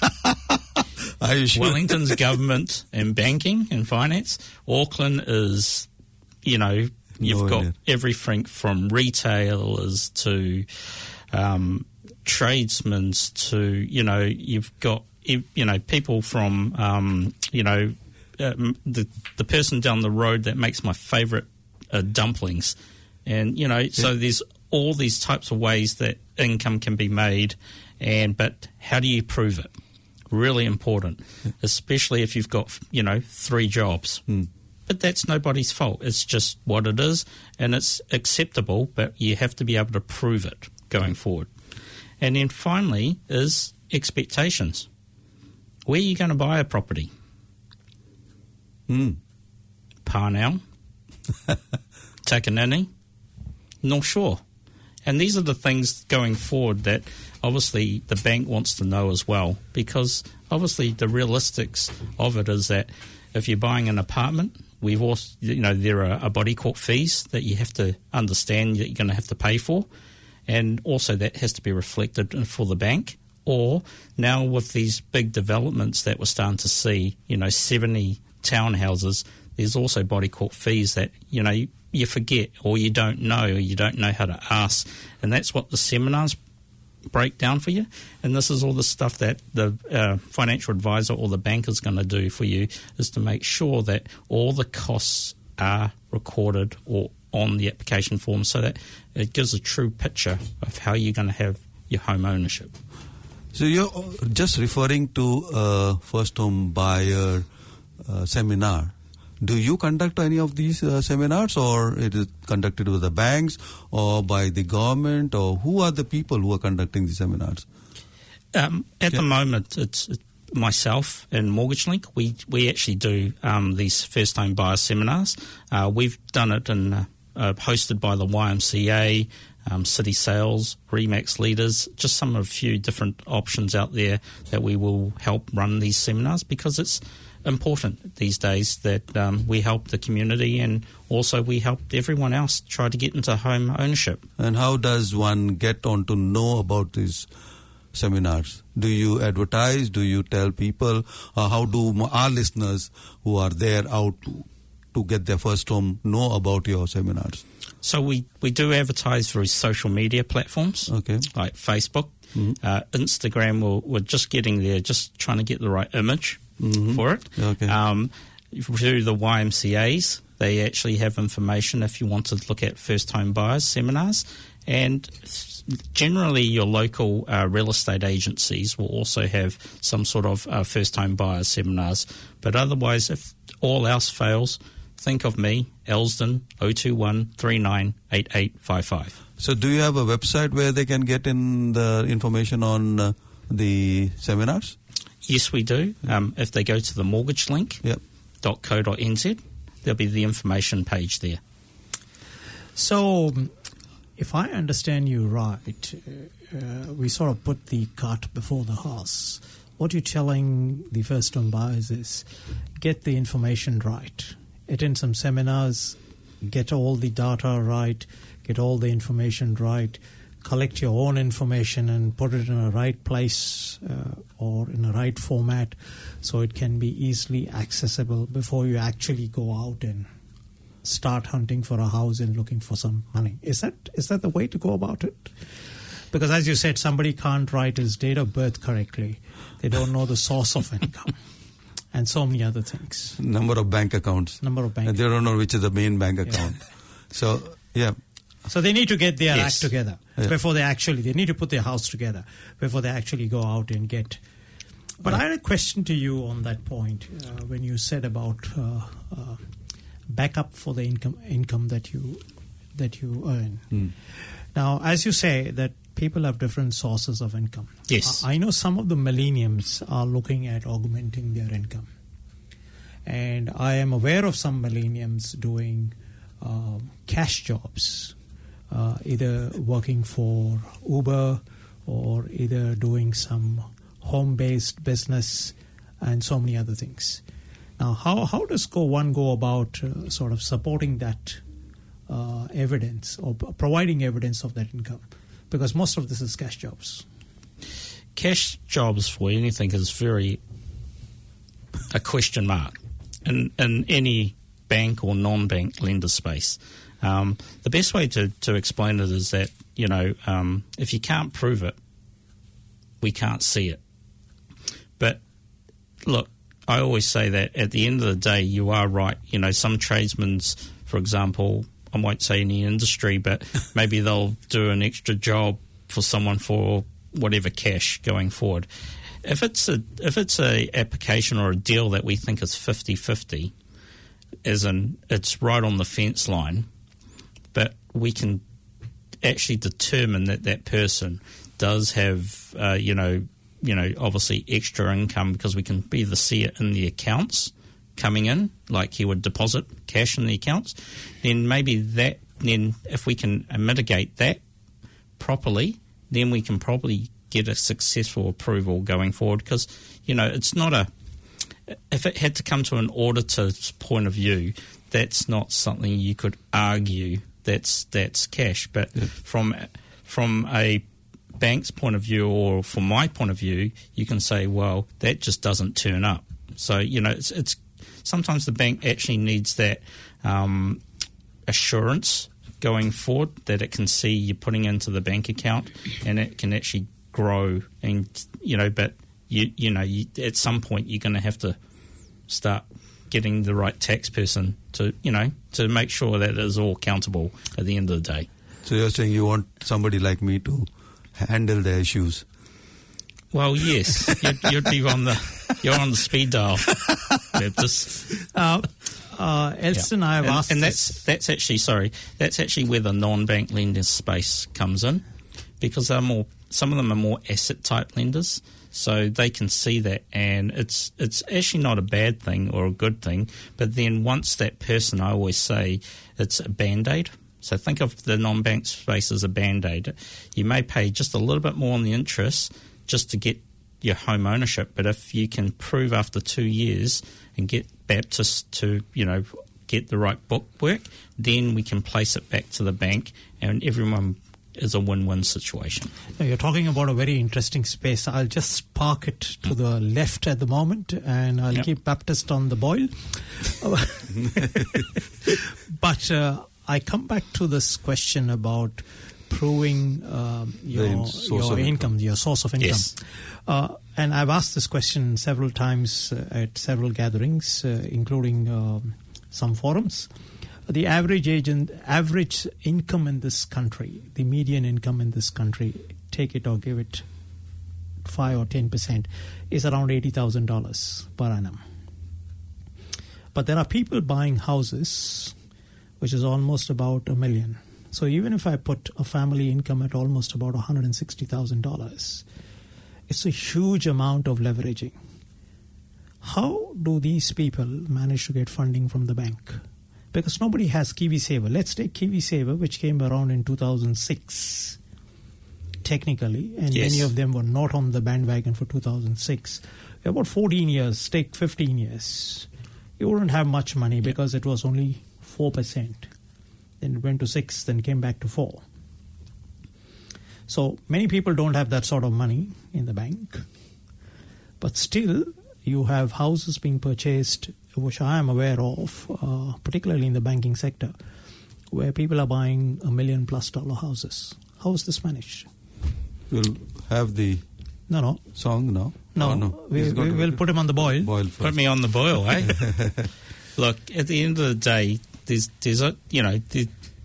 Are you sure? Wellington's government and banking and finance. Auckland is, you know, you've No got idea. everything from retailers to um, tradesmen to, you know, you've got, you know, people from, um, you know, uh, the the person down the road that makes my favourite uh, dumplings. And, you know, so there's all these types of ways that income can be made, and but how do you prove it? Really important, especially if you've got, you know, three jobs. Mm. But that's nobody's fault. It's just what it is, and it's acceptable, but you have to be able to prove it going forward. And then finally is expectations. Where are you going to buy a property? Mm. Parnell, Takanini, North Shore. And these are the things going forward that obviously the bank wants to know as well, because obviously the realistics of it is that if you're buying an apartment, we've also, you know, there are, are body court fees that you have to understand that you're going to have to pay for, and also that has to be reflected for the bank. Or now with these big developments that we're starting to see, you know, seventy townhouses, there's also body court fees that, you know, you, you forget or you don't know or you don't know how to ask. And that's what the seminars break down for you. And this is all the stuff that the uh, financial advisor or the bank is going to do for you, is to make sure that all the costs are recorded or on the application form, so that it gives a true picture of how you're going to have your home ownership. So you're just referring to uh, first home buyer uh, seminar. Do you conduct any of these uh, seminars, or it is conducted with the banks or by the government, or who are the people who are conducting the seminars? Um, at Yeah. the moment, it's it's myself and Mortgage Link. We we actually do um, these first home buyer seminars. Uh, we've done it and uh, uh, hosted by the Y M C A, um, City Sales, Remax Leaders, just some of a few different options out there that we will help run these seminars, because it's important these days that um, we help the community, and also we help everyone else try to get into home ownership. And how does one get on to know about these seminars? Do you advertise? Do you tell people? Uh, how do m- our listeners who are there out to, to get their first home know about your seminars? So we, we do advertise through social media platforms, Okay. like Facebook, Mhm. uh, Instagram. We're, we're just getting there, just trying to get the right image Mhm. for it. Okay. Um, through the Y M C As, they actually have information if you want to look at first home buyers seminars, and generally your local uh, real estate agencies will also have some sort of uh, first home buyers seminars. But otherwise, if all else fails, think of me, Elsden, oh two one, three nine eight eight five five. So do you have a website where they can get in the information on uh, the seminars? Yes, we do. Um, if they go to the mortgage link dot co dot n z, there'll be the information page there. So, if I understand you right, uh, we sort of put the cart before the horse. What you're telling the first-time buyers is get the information right. Attend some seminars, get all the data right, get all the information right, collect your own information and put it in a right place uh, or in a right format so it can be easily accessible before you actually go out and start hunting for a house and looking for some money. Is that is that the way to go about it? Because as you said, somebody can't write his date of birth correctly. They don't know the source of income and so many other things. Number of bank accounts. Number of bank And they don't know which is the main bank account. Yeah. So, yeah. So they need to get their Yes. act together Yeah. before they actually, they need to put their house together before they actually go out and get. But I had a question to you on that point uh, when you said about uh, uh, backup for the income income that you that you earn. Hmm. Now, as you say, that people have different sources of income. Yes. I I know some of the millenniums are looking at augmenting their income. And I am aware of some millenniums doing um, cash jobs, uh, either working for Uber or either doing some home-based business and so many other things. Now, how, how does go one go about uh, sort of supporting that uh, evidence or p- providing evidence of that income? Because most of this is cash jobs. Cash jobs for anything is very a question mark in, in any bank or non-bank lender space. Um, the best way to, to explain it is that, you know, um, if you can't prove it, we can't see it. But look, I always say that at the end of the day, you are right. You know, some tradesmen, for example, I won't say any industry, but maybe they'll do an extra job for someone for whatever cash going forward. If it's a if it's a application or a deal that we think is fifty-fifty, as in it's right on the fence line, but we can actually determine that that person does have, uh, you know, you know, obviously extra income because we can either see it in the accounts coming in, like he would deposit cash in the accounts, then maybe that, then if we can mitigate that properly, then we can probably get a successful approval going forward because, you know, it's not a, if it had to come to an auditor's point of view, that's not something you could argue that's that's cash. But yeah. from from a bank's point of view or from my point of view, you can say, well, that just doesn't turn up. So, you know, it's, it's sometimes the bank actually needs that um, assurance going forward that it can see you're putting into the bank account and it can actually grow. And, you know, but, you you know, you, at some point you're going to have to start getting the right tax person to, you know, to make sure that it is all countable at the end of the day. So you're saying you want somebody like me to handle the issues? Well, yes, you'd, you'd be on the you're on the speed dial. Just, uh, uh, Elsden, yeah. I have and, asked, and this. that's that's actually sorry, that's actually where the non-bank lending space comes in, because they're more some of them are more asset type lenders, so they can see that, and it's it's actually not a bad thing or a good thing. But then once that person, I always say, it's a band-aid. So think of the non-bank space as a band-aid. You may pay just a little bit more on the interest just to get your home ownership, but if you can prove after two years and get Baptist to, you know, get the right bookwork, then we can place it back to the bank and everyone is a win-win situation. Now, you're talking about a very interesting space. I'll just park it to the left at the moment and I'll yep. keep Baptist on the boil. But uh, I come back to this question about proving um, your, your income, income, your source of income. Yes. Uh, and I've asked this question several times uh, at several gatherings, uh, including uh, some forums. The average agent, average income in this country, the median income in this country, take it or give it five or ten percent, is around eighty thousand dollars per annum. But there are people buying houses, which is almost about a million. So even if I put a family income at almost about one hundred sixty thousand dollars, it's a huge amount of leveraging. How do these people manage to get funding from the bank? Because nobody has KiwiSaver. Let's take KiwiSaver, which came around in two thousand six, technically, and yes. many of them were not on the bandwagon for two thousand six. About fourteen years, take fifteen years. You wouldn't have much money because it was only four percent. Then it went to six, then came back to four. So many people don't have that sort of money in the bank. But still, you have houses being purchased, which I am aware of, uh, particularly in the banking sector, where people are buying a million plus dollar houses. How is this managed? We'll have the no, no. song now. No, oh, no. we, we will put him on the boil. boil first. Put me on the boil, eh? Look, at the end of the day, there's, there's a, you know, there,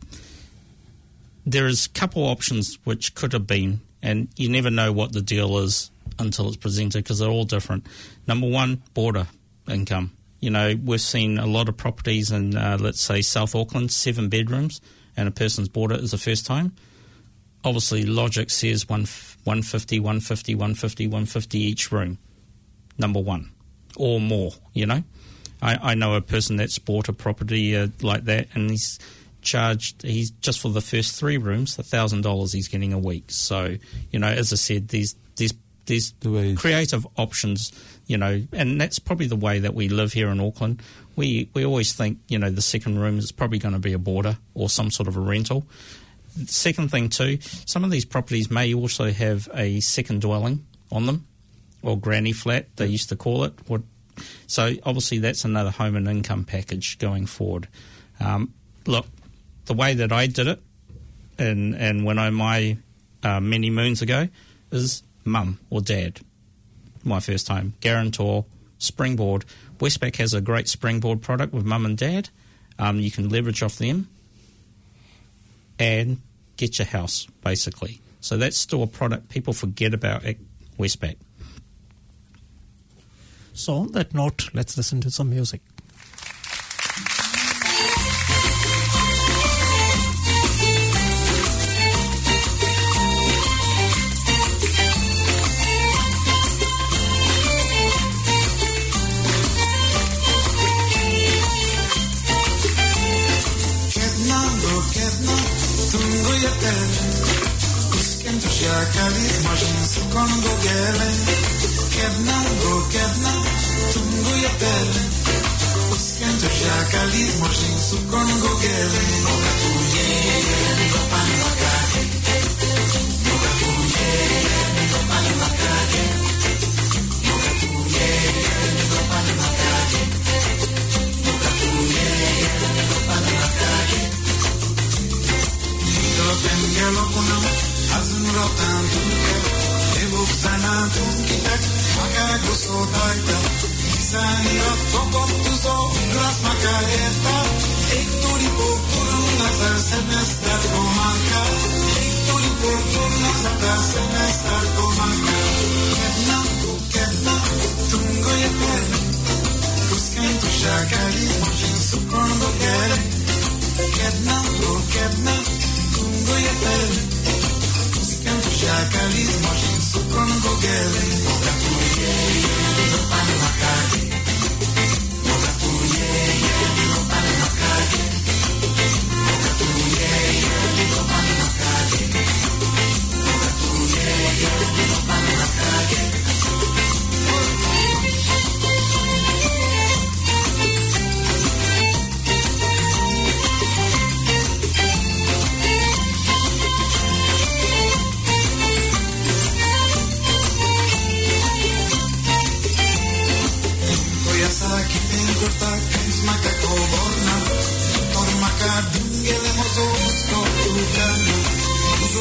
there is a couple options which could have been, and you never know what the deal is until it's presented because they're all different. Number one, border income. You know, we've seen a lot of properties in, uh, let's say, South Auckland, seven bedrooms, and a person's bought it as the first time. Obviously, logic says one fifty, one fifty, one fifty, one fifty each room. Number one, or more, you know. I, I know a person that's bought a property uh, like that, and he's charged, he's just for the first three rooms, one thousand dollars he's getting a week. So, you know, as I said, there's, there's, there's the creative options, you know, and that's probably the way that we live here in Auckland. We, we always think, you know, the second room is probably going to be a boarder or some sort of a rental. Second thing too, some of these properties may also have a second dwelling on them, or granny flat, they used to call it. What, so obviously that's another home and income package going forward. Um, look, the way that I did it, and and when I my uh, many moons ago, is mum or dad. My first home, guarantor, springboard. Westpac has a great springboard product with mum and dad. Um, you can leverage off them and get your house, basically. So that's still a product people forget about at Westpac. So on that note, let's listen to some music.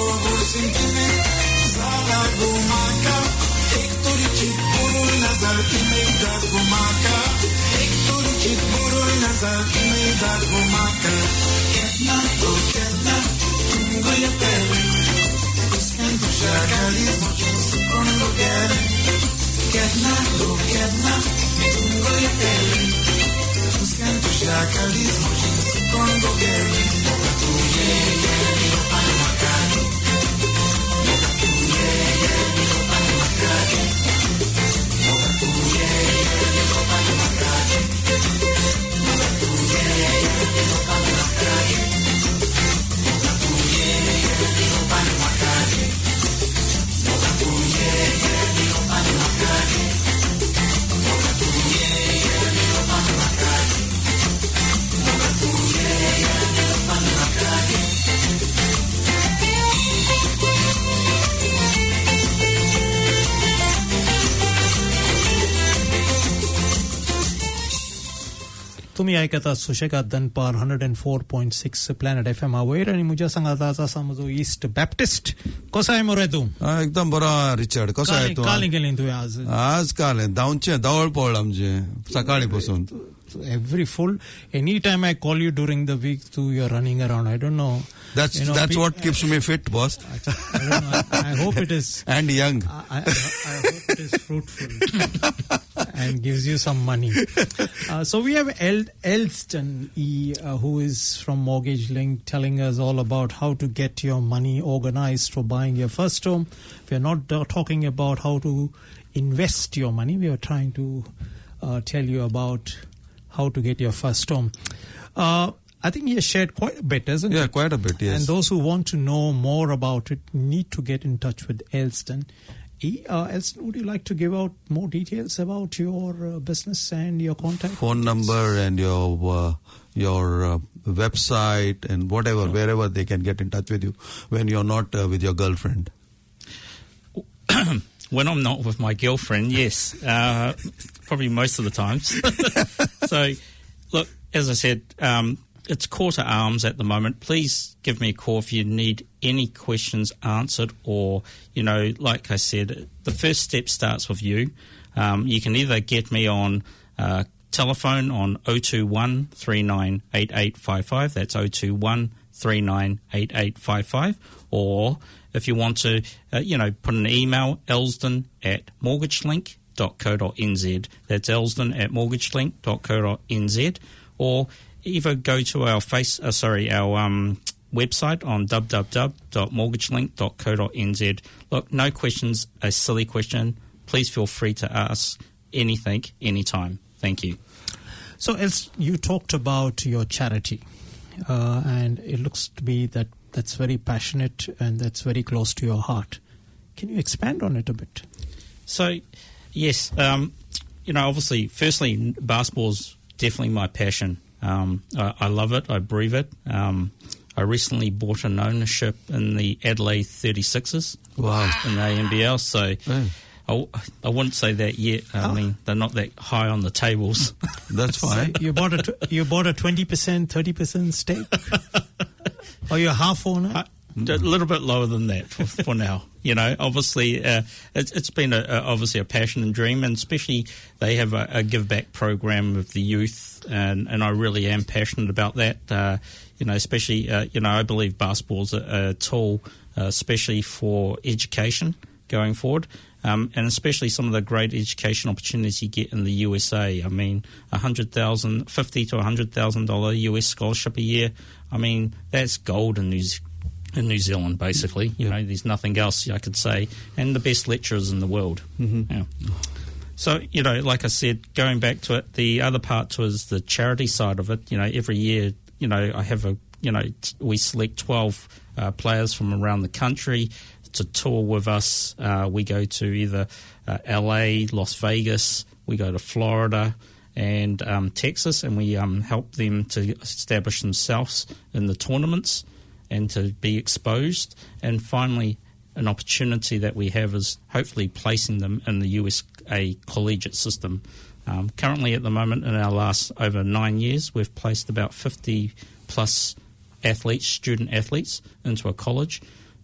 तुम्ही ऐकत आहात सुशेगात दनपार one oh four point six planet F M अवेर आणि मुझ्या सांगात आज असा माझो ईस्ट बॅप्टिस्ट कसा आहे मोरे तू एकदम बरा रिचर्ड कसा आहे तू काल गेली तू आज आज काल धावचे धावळ पडलं आमचे सकाळी पासून every full anytime I call you during the week too you're running around I don't know that's you know, that's what uh, keeps me fit boss I, I don't know I, I hope it is and young I, I, I hope it is fruitful and gives you some money uh, so we have El- Elston E uh, who is from Mortgage Link telling us all about how to get your money organized for buying your first home. We're not uh, talking about how to invest your money, we are trying to uh, tell you about how to get your first home. Uh, I think he has shared quite a bit, isn't yeah, it? Yeah, quite a bit, yes. And those who want to know more about it need to get in touch with Elston. E, uh, Elston, would you like to give out more details about your uh, business and your contact? Phone number and your uh, your uh, website and whatever, sure. Wherever they can get in touch with you when you're not uh, with your girlfriend. When I'm not with my girlfriend, yes. Uh, probably most of the times. So, look, as I said, um, it's Call to Arms at the moment. Please give me a call if you need any questions answered or, you know, like I said, the first step starts with you. Um, you can either get me on uh, telephone on oh two one, three nine eight eight five five. That's oh two one, three nine eight eight five five. Or if you want to, uh, you know, put an email, elsden at mortgagelink dot co dot n z. That's elsden at mortgagelink dot co dot n z. Or either go to our face, uh, sorry, our um, website on w w w dot mortgagelink dot co dot n z. Look, no question's a silly question. Please feel free to ask anything, anytime. Thank you. So, Els, you talked about your charity, uh, and it looks to be that that's very passionate and that's very close to your heart. Can you expand on it a bit? So, yes, um, you know, obviously, firstly, basketball's definitely my passion. Um, I, I love it. I breathe it. Um, I recently bought an ownership in the Adelaide thirty-sixers. Wow. In the A M B L. So hey. I, I wouldn't say that yet. I oh. mean, they're not that high on the tables. That's fine. So you bought a tw- you bought a twenty percent, thirty percent stake? Or you're half owner? I, a little bit lower than that for, for now. You know, obviously, uh, it's, it's been a, a, obviously a passion and dream, and especially they have a, a give back program with the youth, and, and I really am passionate about that. Uh, you know, especially, uh, you know, I believe basketball's a, a tool, uh, especially for education going forward, um, and especially some of the great education opportunities you get in the U S A. I mean, a hundred thousand, fifty to a hundred thousand dollar U S scholarship a year. I mean, that's gold in New Zealand. In New Zealand, basically. You know, there's nothing else I could say. And the best lecturers in the world. Mm-hmm. Yeah. So, you know, like I said, going back to it, the other part was the charity side of it. You know, every year, you know, I have a, you know, t- we select twelve uh, players from around the country to tour with us. Uh, we go to either uh, L A, Las Vegas, we go to Florida and um, Texas, and we um, help them to establish themselves in the tournaments and to be exposed. And finally, an opportunity that we have is hopefully placing them in the U S A collegiate system. Um, currently, at the moment, in our last over nine years, we've placed about fifty plus athletes, student athletes, into a college.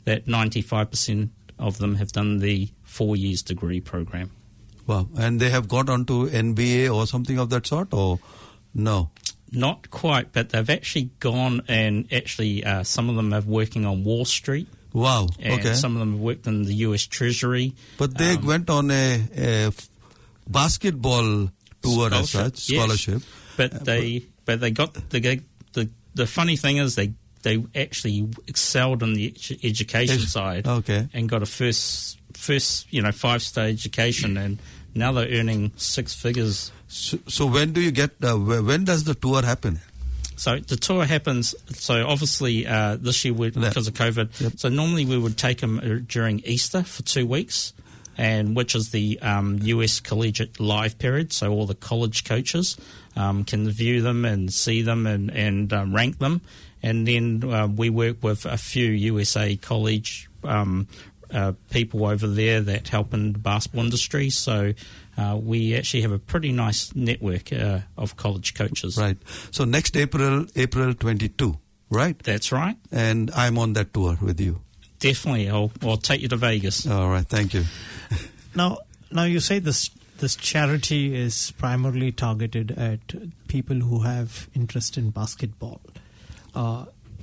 that ninety-five percent of them have done the four years degree program. Wow. And they have got onto N B A or something of that sort, or no? Not quite, but they've actually gone and actually uh, some of them are working on Wall Street. Wow. And okay. some of them have worked in the U S Treasury. But they um, went on a, a basketball tour as such, scholarship. Yes. But they but they got the the the funny thing is they they actually excelled in the education Edu- side. Okay. And got a first first you know five star education, and now they're earning six figures. So, so when do you get? Uh, when does the tour happen? So the tour happens. So obviously uh, this year we, because of COVID. Yep. So normally we would take them during Easter for two weeks, and which is the um, U S collegiate live period. So all the college coaches um, can view them and see them and and um, rank them, and then uh, we work with a few U S A college um, uh, people over there that help in the basketball industry. So. Uh, we actually have a pretty nice network uh, of college coaches. Right. So next April, April twenty-second, right? That's right. And I'm on that tour with you. Definitely. I'll, I'll take you to Vegas. All right. Thank you. Now, now you say this this charity is primarily targeted at people who have interest in basketball. Uh,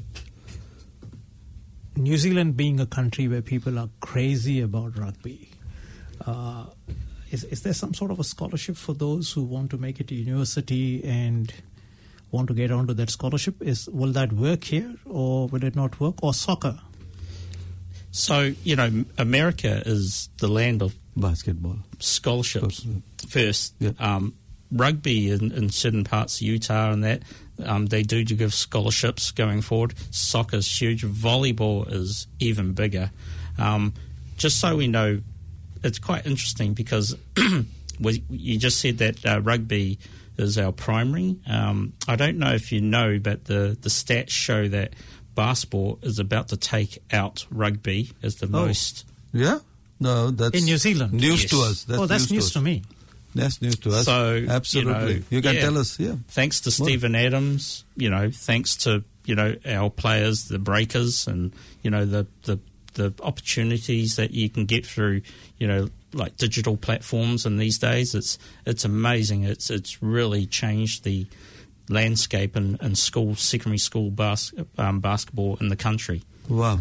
New Zealand being a country where people are crazy about rugby, uh, Is, is there some sort of a scholarship for those who want to make it to university and want to get onto that scholarship? Is will that work here, or will it not work? Or soccer? So, you know, America is the land of basketball scholarships first. Yeah. Um, rugby in, in certain parts of Utah and that, um, they do give scholarships going forward. Soccer's huge. Volleyball is even bigger. Um, just so we know, it's quite interesting because we, you just said that uh, rugby is our primary. Um, I don't know if you know, but the, the stats show that basketball is about to take out rugby as the oh. most. Yeah? No, that's in New Zealand. News yes. to us. That's oh, that's news, news to, to me. That's news to us. So, absolutely. You, know, you can yeah, tell us, yeah. Thanks to Stephen Adams, you know, thanks to, you know, our players, the Breakers, and, you know, the, the the opportunities that you can get through, you know, like digital platforms. And these days, it's it's amazing. It's it's really changed the landscape in, in school, secondary school bas- um, basketball in the country. Wow.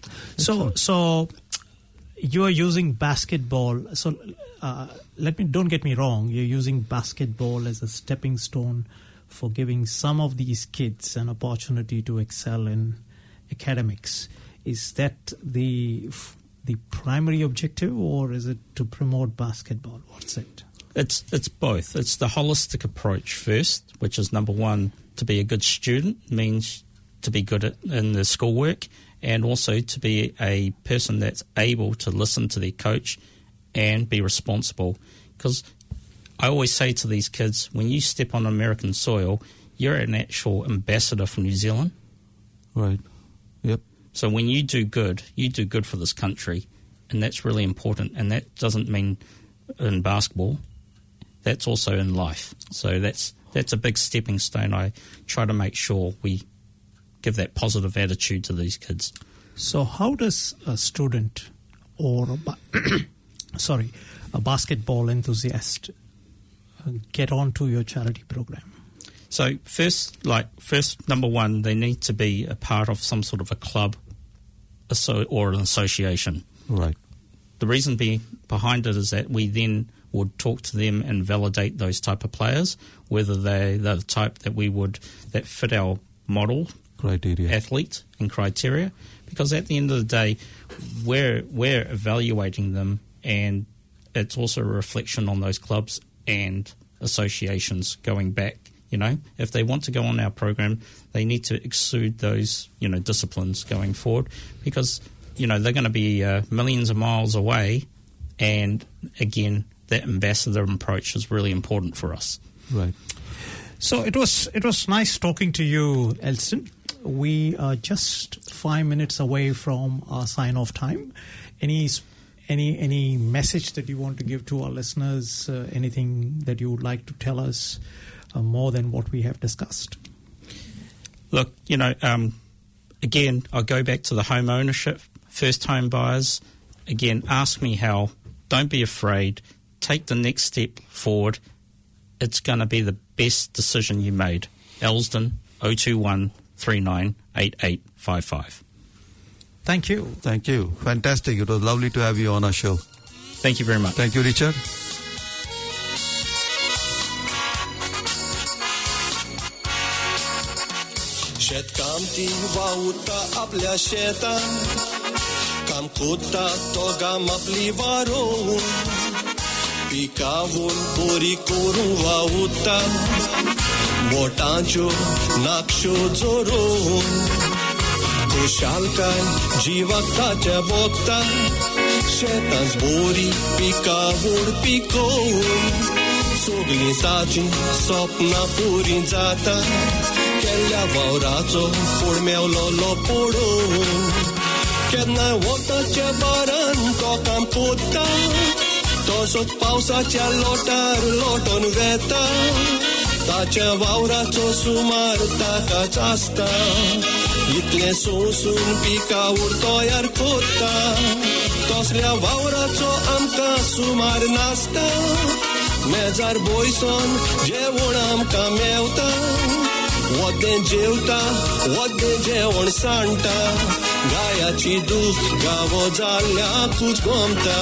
So so you are using basketball. So uh, let me don't get me wrong. You're using basketball as a stepping stone for giving some of these kids an opportunity to excel in academics. Is that the the primary objective, or is it to promote basketball? What's it? It's it's both. It's the holistic approach first, which is number one, to be a good student means to be good at, in the schoolwork, and also to be a person that's able to listen to their coach and be responsible. Because I always say to these kids, when you step on American soil, you're an actual ambassador for New Zealand. Right. Yep. So when you do good, you do good for this country, and that's really important. And that doesn't mean in basketball. That's also in life. So that's that's a big stepping stone. I try to make sure we give that positive attitude to these kids. So how does a student or a ba- sorry, a basketball enthusiast get onto your charity program? So first, like first, number one, they need to be a part of some sort of a club or an association. Right. The reason be, behind it is that we then would talk to them and validate those type of players, whether they, they're the type that we would that fit our model criteria, athlete and criteria. Because at the end of the day, we're we're evaluating them, and it's also a reflection on those clubs and associations going back. You know, if they want to go on our program, they need to exude those, you know, disciplines going forward, because, you know, they're going to be uh, millions of miles away. And again, that ambassador approach is really important for us. Right. So it was it was nice talking to you, Elston. We are just five minutes away from our sign-off time. Any any any message that you want to give to our listeners? Uh, anything that you would like to tell us? Uh, more than what we have discussed? Look, you know, um, again, I'll go back to the home ownership first home buyers, again, ask me how. Don't be afraid. Take the next step forward. It's going to be the best decision you made. Elsden, oh two one, three nine eight eight five five. Thank you. Thank you. Fantastic. It was lovely to have you on our show. Thank you very much. Thank you, Richard. शेतकामती वावुता आपल्या शेतान काम कोत्ता तो गाम आपली वारोवन पिकावून बोरी करून वावुता बोटांच्यो नाक्षो जोरोवन खुशालकाय जिवाक ताच्या भोगता शेतांच बोरी पिकावून पिकोवन सगळीं ताची सपनां पुरी जाता केल्ल्या वावराचो फूड मेवलो लोपोडून केन्नाय वताच्या बारान तो काम कोत्ता तसोच पावसाच्या लोटार लोटोन वेता ताच्या वावराचो सुमार ताकाच आसता इतलें सोंसून पिकावूर तयार कोत्ता तसल्या वावराचो आमकां सुमार नासता मेजार बोयसोन जेवण आमकां मेवता वदें जेवता वदें जेवण सांडटा गायाची दूख गावो जाल्ल्याकूच गोमता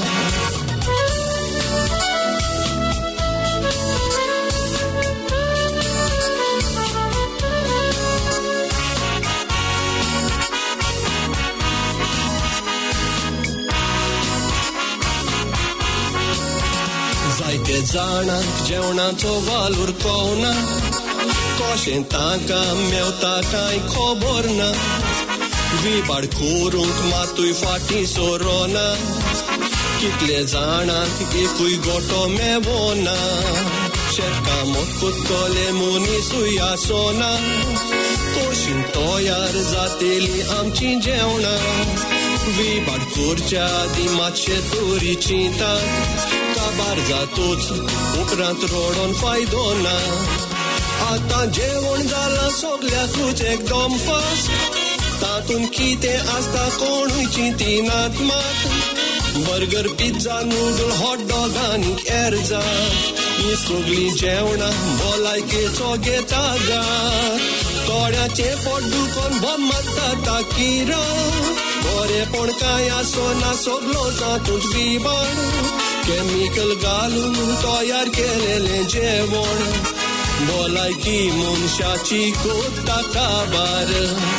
जायते जाणांक जेवणाचो वालोर कळना कशें तांकां मेवता कांय खबर ना विबाड करूंक मातूय फाटीं सोरोना कितले जाणांक एकूय गोटो मेवना शेतकामत कोत्तोले मनीसूय आसोना कशीं तयार जातेलीं आमचीं जेवणां विबाड करच्या आदीं मातशें तरी चिंतात काबार जातूच उपरांत रोडोन फायदो ना आतां जेवण जालां सगल्याकूच एकदम फास्ट तातूंत कितें आसता कोणूय चिंतिनात मात burger pizza noodle hot dog आनी एरजा हीं सगळीं जेवणां भलायकेचो घेता गार थोड्याचें पोट दुखोन भम मारता ताकीर बरेपण कांय आसोना सगलो तातूंत विबाड केमिकल घालून तयार केलेलें जेवण भलायकी मनशाची कोत्ता काबार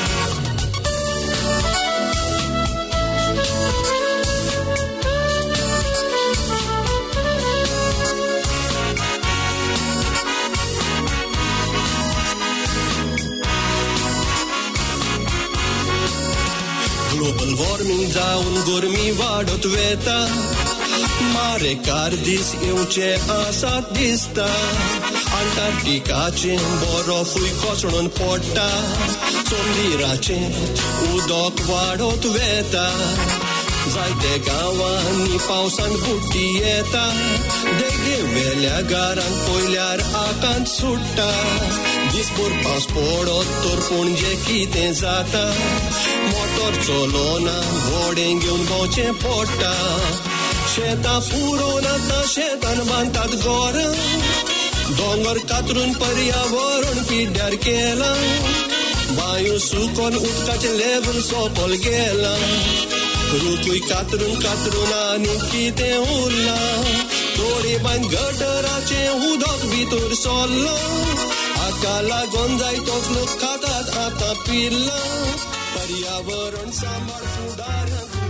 ग्लोबल वॉर्मिंग जावन गरमी वाडत वेता मारेकार दीस येवचे आसात दिसता अंटार्क्टिकाचें बरफूय कोसळून पडटा समुद्राचें उदक वाडत वेता जायते गांवांनी पावसान बुड्डी येता देगे वेल्या घरांक पयल्यार आकांत सुट्टा दिसभर पावस पडत तर पणजे कितें जाता मोटर चलोना व्हडें घेवन भोंवचें पडटा शेतां पुरोन आतां शेतान बांदतात घरां दोंगर कातरून पर्यावरण पिड्ड्यार केलां बांयो सुकोन उदकाचें लेवल सोंपल गेलां रुतूय कातरून कातरून आनी कितें उरलां थोडी बांद गटराचें उदक भितर सरलां हाका लागून जायतोच लोक खातात आतां पिल्लां पर्यावरण सांबाळ फुडाराक